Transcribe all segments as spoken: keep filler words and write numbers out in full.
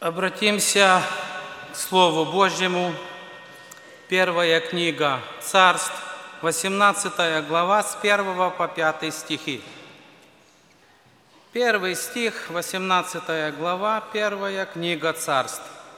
Обратимся к Слову Божьему. Первая книга Царств, восемнадцатая глава, с первого по пятый стихи. Первый стих, восемнадцатая глава, первая книга Царств.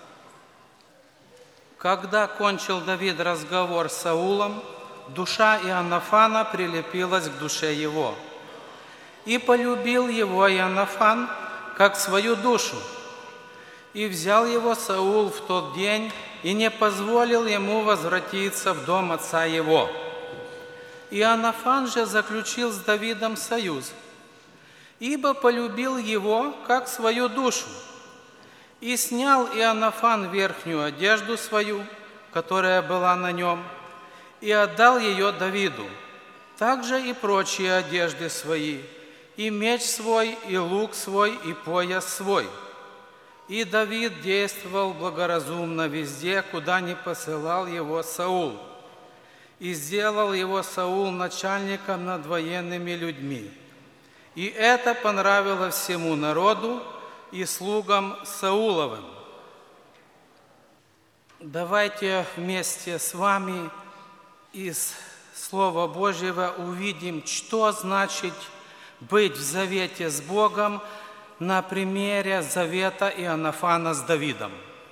Когда кончил Давид разговор с Саулом, душа Иоаннафана прилепилась к душе его. И полюбил его Иоаннафан, как свою душу. И взял его Саул в тот день и не позволил ему возвратиться в дом отца его. Иоаннафан же заключил с Давидом союз, ибо полюбил его, как свою душу. И снял Иоаннафан верхнюю одежду свою, которая была на нем, и отдал ее Давиду, также и прочие одежды свои, и меч свой, и лук свой, и пояс свой. И Давид действовал благоразумно везде, куда ни посылал его Саул. И сделал его Саул начальником над военными людьми. И это понравилось всему народу и слугам Сауловым. Давайте вместе с вами из Слова Божьего увидим, что значит быть в завете с Богом на примере завета Иоаннафана с Давидом.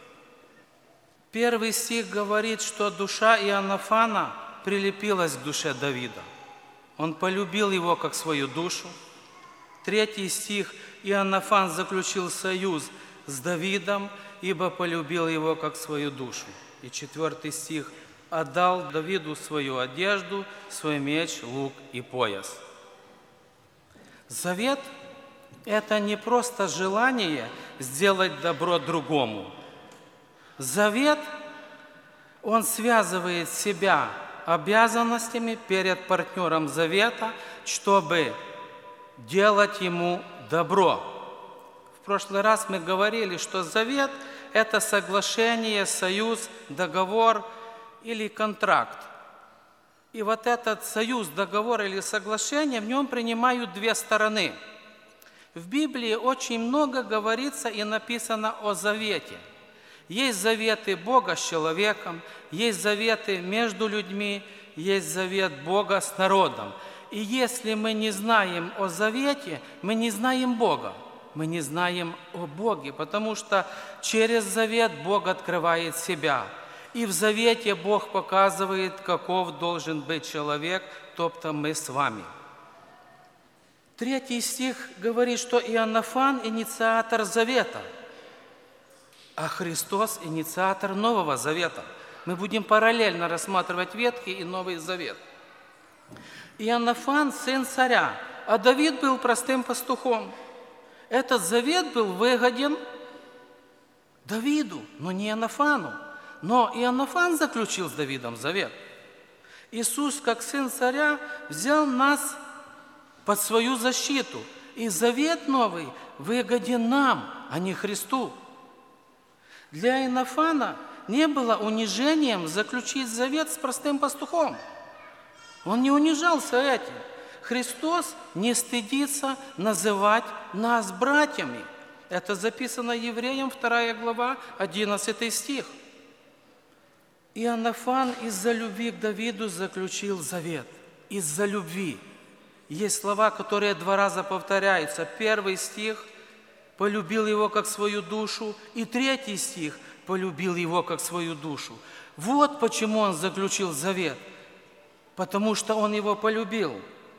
Первый стих говорит, что душа Иоаннафана прилепилась к душе Давида. Он полюбил его как свою душу. Третий стих: Иоаннафан заключил союз с Давидом, ибо полюбил его как свою душу. И четвертый стих: отдал Давиду свою одежду, свой меч, лук и пояс. Завет – это не просто желание сделать добро другому. Завет, он связывает себя обязанностями перед партнером завета, чтобы делать ему добро. В прошлый раз мы говорили, что завет – это соглашение, союз, договор или контракт. И вот этот союз, договор или соглашение, в нем принимают две стороны. В Библии очень много говорится и написано о завете. Есть заветы Бога с человеком, есть заветы между людьми, есть завет Бога с народом. И если мы не знаем о завете, мы не знаем Бога, мы не знаем о Боге, потому что через завет Бог открывает себя. И в завете Бог показывает, каков должен быть человек, тобто мы с вами. Третий стих говорит, что Иоаннафан – инициатор завета, а Христос – инициатор Нового Завета. Мы будем параллельно рассматривать Ветхий и Новый Завет. Иоаннафан – сын царя, а Давид был простым пастухом. Этот завет был выгоден Давиду, но не Иоаннафану. Но Иоаннафан заключил с Давидом завет. Иисус, как сын царя, взял нас под свою защиту. И завет новый выгоден нам, а не Христу. Для Иоаннафана не было унижением заключить завет с простым пастухом. Он не унижался этим. Христос не стыдится называть нас братьями. Это записано Евреям, вторая глава, одиннадцатый стих. Иоаннафан из-за любви к Давиду заключил завет. Из-за любви. Есть слова, которые два раза повторяются. Первый стих – полюбил его как свою душу. И третий стих – полюбил его как свою душу. Вот почему он заключил завет. Потому что он его полюбил.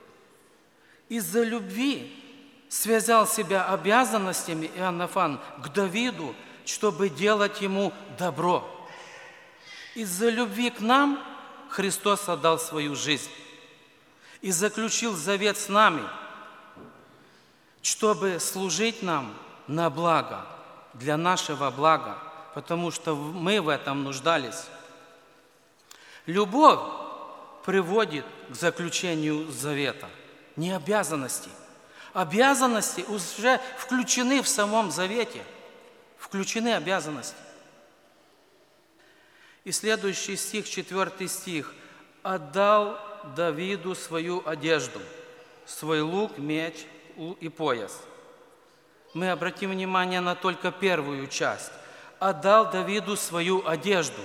Из-за любви связал себя обязанностями Иоаннафан к Давиду, чтобы делать ему добро. Из-за любви к нам Христос отдал свою жизнь и заключил завет с нами, чтобы служить нам на благо, для нашего блага, потому что мы в этом нуждались. Любовь приводит к заключению завета, не обязанности. Обязанности уже включены в самом завете, включены обязанности. И следующий стих, четвертый стих. «Отдал Давиду свою одежду, свой лук, меч и пояс». Мы обратим внимание на только первую часть. отдал Давиду свою одежду.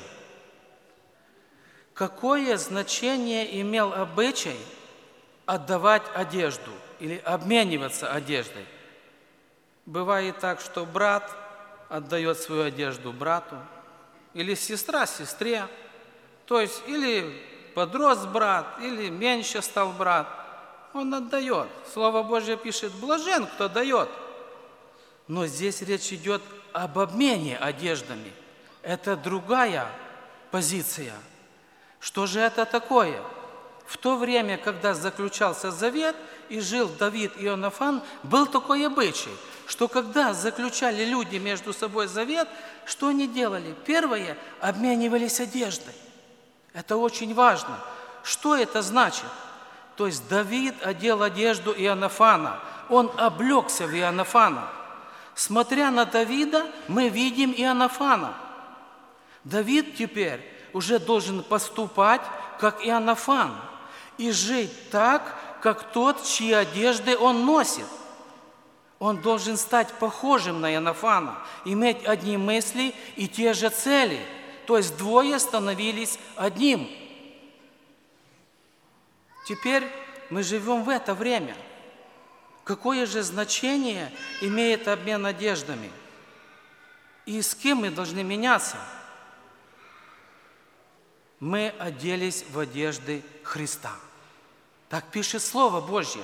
Какое значение имел обычай отдавать одежду или обмениваться одеждой? Бывает так, что брат отдает свою одежду брату, или сестра сестре, то есть или подрос брат, или меньше стал брат, он отдает. Слово Божье пишет: блажен, кто дает. Но здесь речь идет об обмене одеждами. Это другая позиция. Что же это такое? В то время, когда заключался завет и жил Давид и Ионафан, был такой обычай, что когда заключали люди между собой завет, что они делали? Первое, обменивались одеждой. Это очень важно. Что это значит? То есть Давид одел одежду Ионафана, он облегся в Ионафана. Смотря на Давида, мы видим Ионафана. Давид теперь уже должен поступать, как Ионафан, и жить так, как тот, чьи одежды он носит. Он должен стать похожим на Ионафана, иметь одни мысли и те же цели. То есть двое становились одним. Теперь мы живем в это время. Какое же значение имеет обмен одеждами? И с кем мы должны меняться? Мы оделись в одежды Христа. Так пишет Слово Божье.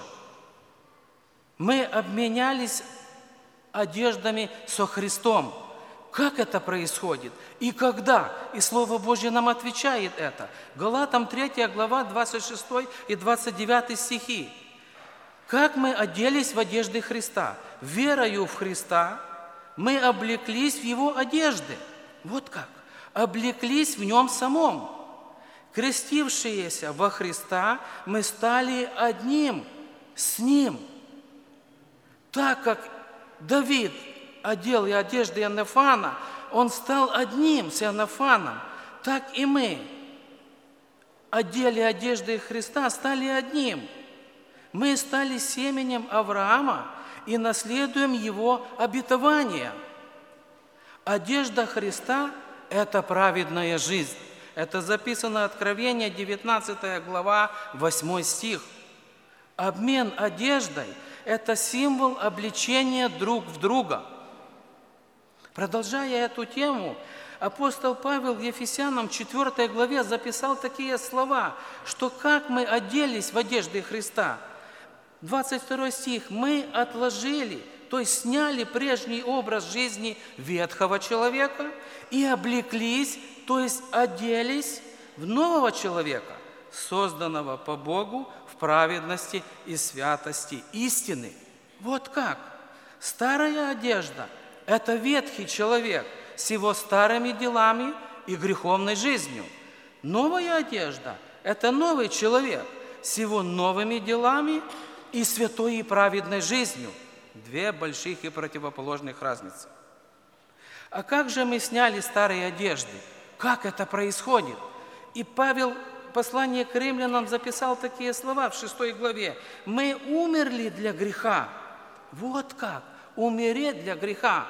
Мы обменялись одеждами со Христом. Как это происходит? И когда? И Слово Божье нам отвечает это. Галатам третья глава, двадцать шестой и двадцать девятый стихи. Как мы оделись в одежды Христа? Верою в Христа мы облеклись в Его одежды. Вот как. Облеклись в Нем самом. Крестившиеся во Христа, мы стали одним с Ним. Так как Давид одел и одежды Ионафана, он стал одним с Ионафаном, так и мы одели одежды Христа, стали одним. Мы стали семенем Авраама и наследуем его обетование. Одежда Христа – это праведная жизнь. Это записано Откровение, девятнадцатая глава, восьмой стих. Обмен одеждой – это символ облечения друг в друга. Продолжая эту тему, апостол Павел в Ефесянам четвёртой главе записал такие слова, что как мы оделись в одежды Христа. двадцать второй стих. Мы отложили, то есть сняли прежний образ жизни ветхого человека и облеклись, то есть оделись в нового человека, созданного по Богу в праведности и святости истины. Вот как. Старая одежда – это ветхий человек с его старыми делами и греховной жизнью. Новая одежда – это новый человек с его новыми делами и святой и праведной жизнью. Две больших и противоположных разницы. А как же мы сняли старые одежды? Как это происходит? И Павел в послании к римлянам записал такие слова в шестой главе. Мы умерли для греха. Вот как. Умереть для греха.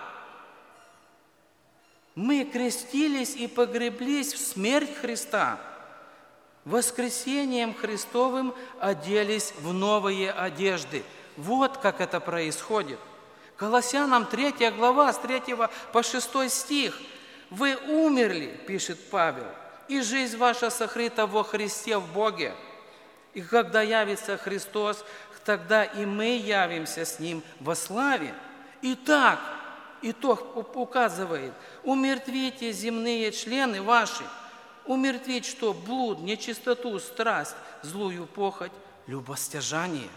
Мы крестились и погреблись в смерть Христа. Воскресением Христовым оделись в новые одежды. Вот как это происходит. Колоссянам третья глава, с третьего по шестой стих. «Вы умерли, — пишет Павел, — и жизнь ваша сокрыта во Христе в Боге. И когда явится Христос, тогда и мы явимся с Ним во славе. Итак, итог указывает, умертвите земные члены ваши». Умертвить что? Блуд, нечистоту, страсть, злую похоть, любостяжание.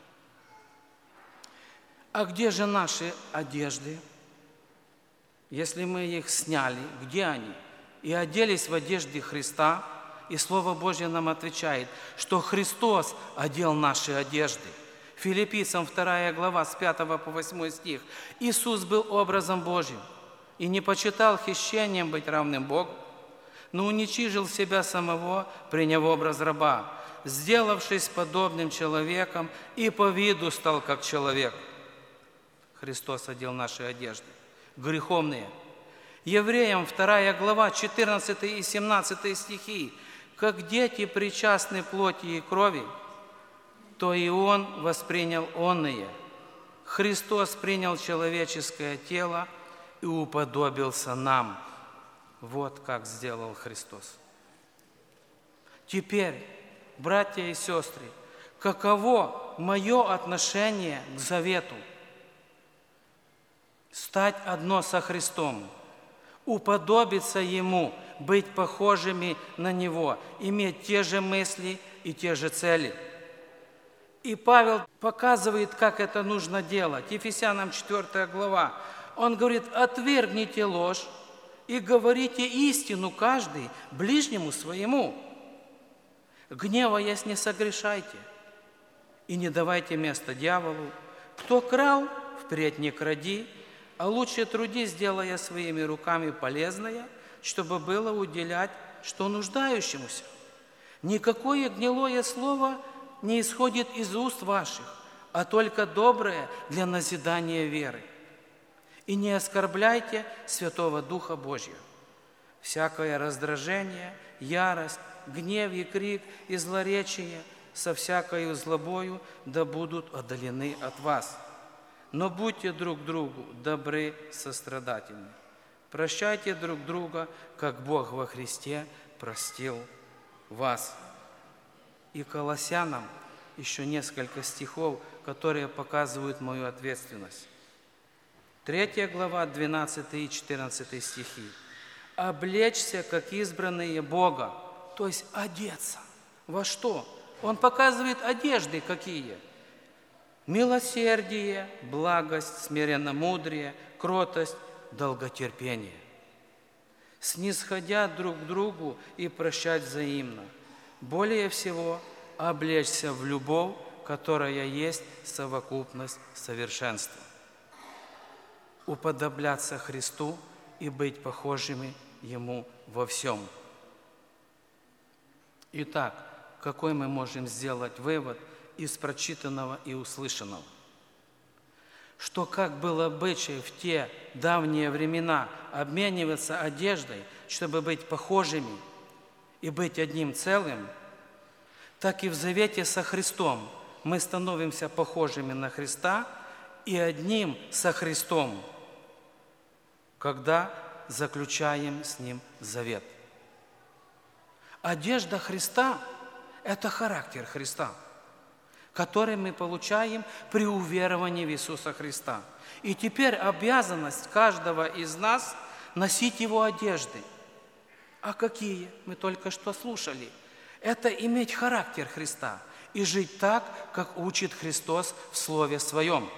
А где же наши одежды? Если мы их сняли, где они? И оделись в одежды Христа, и Слово Божье нам отвечает, что Христос одел наши одежды. Филиппийцам вторая глава, с пятого по восьмой стих. Иисус был образом Божьим и не почитал хищением быть равным Богу, но уничижил себя самого, приняв образ раба, сделавшись подобным человеком, и по виду стал как человек. Христос одел наши одежды, греховные. Евреям вторая глава, четырнадцатый и семнадцатый стихи. «Как дети причастны плоти и крови, то и Он воспринял онные. Христос принял человеческое тело и уподобился нам». Вот как сделал Христос. Теперь, братья и сестры, каково мое отношение к завету? Стать одно со Христом, уподобиться Ему, быть похожими на Него, иметь те же мысли и те же цели. И Павел показывает, как это нужно делать. Ефесянам четвёртая глава. Он говорит: «Отвергните ложь и говорите истину каждый ближнему своему. Гневаясь, не согрешайте и не давайте место дьяволу. Кто крал, впредь не кради, а лучше трудись, делая своими руками полезное, чтобы было уделять, что нуждающемуся. Никакое гнилое слово не исходит из уст ваших, а только доброе для назидания веры. И не оскорбляйте Святого Духа Божьего. Всякое раздражение, ярость, гнев и крик и злоречие со всякою злобою да будут отдалены от вас. Но будьте друг другу добры, сострадательны. Прощайте друг друга, как Бог во Христе простил вас». И Колоссянам еще несколько стихов, которые показывают мою ответственность. Третья глава, двенадцатый и четырнадцатый стихи. «Облечься, как избранные Бога», то есть одеться. Во что? Он показывает одежды какие. Милосердие, благость, смиренномудрие, кротость, долготерпение. Снисходя друг к другу и прощать взаимно. Более всего, облечься в любовь, которая есть совокупность совершенства. Уподобляться Христу и быть похожими Ему во всем. Итак, какой мы можем сделать вывод из прочитанного и услышанного? Что как было обычай в те давние времена обмениваться одеждой, чтобы быть похожими и быть одним целым, так и в завете со Христом мы становимся похожими на Христа и одним со Христом, когда заключаем с Ним завет. Одежда Христа – это характер Христа, который мы получаем при уверовании в Иисуса Христа. И теперь обязанность каждого из нас носить Его одежды. А какие? Мы только что слушали. Это иметь характер Христа и жить так, как учит Христос в Слове Своем.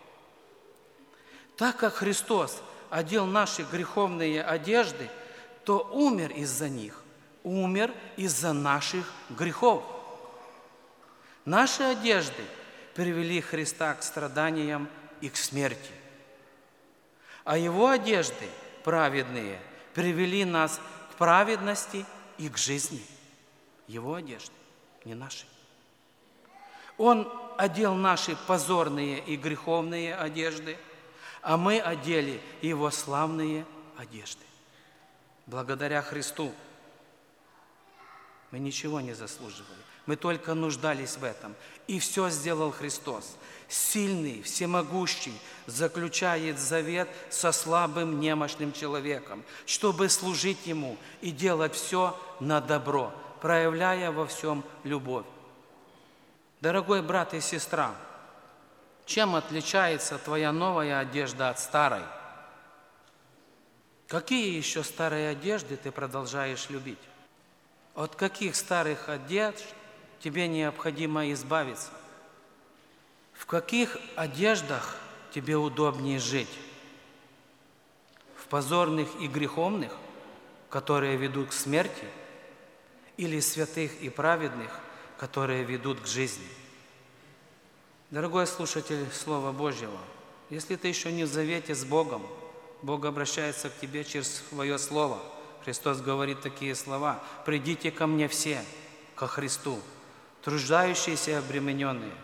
Так как Христос одел наши греховные одежды, то умер из-за них, умер из-за наших грехов. Наши одежды привели Христа к страданиям и к смерти, а Его одежды, праведные, привели нас к праведности и к жизни. Его одежды, не наши. Он одел наши позорные и греховные одежды, а мы одели Его славные одежды. Благодаря Христу мы ничего не заслуживали. Мы только нуждались в этом. И все сделал Христос. Сильный, всемогущий, заключает завет со слабым, немощным человеком, чтобы служить Ему и делать все на добро, проявляя во всем любовь. Дорогой брат и сестра, чем отличается твоя новая одежда от старой? Какие еще старые одежды ты продолжаешь любить? От каких старых одежд тебе необходимо избавиться? В каких одеждах тебе удобнее жить? В позорных и греховных, которые ведут к смерти, или святых и праведных, которые ведут к жизни? Дорогой слушатель Слова Божьего, если ты еще не в завете с Богом, Бог обращается к тебе через свое Слово. Христос говорит такие слова: «Придите ко мне все, ко Христу, труждающиеся и обремененные».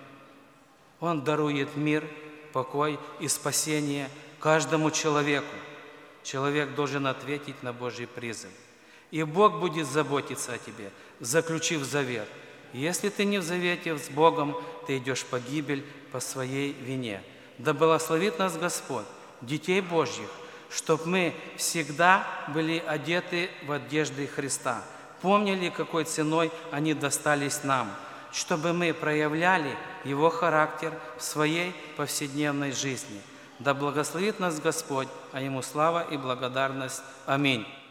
Он дарует мир, покой и спасение каждому человеку человек должен ответить на Божий призыв. И Бог будет заботиться о тебе, заключив завет. Если ты не в завете с Богом, ты идешь в погибель по своей вине. Да благословит нас Господь, детей Божьих, чтобы мы всегда были одеты в одежды Христа, помнили, какой ценой они достались нам, чтобы мы проявляли Его характер в своей повседневной жизни. Да благословит нас Господь, а Ему слава и благодарность. Аминь.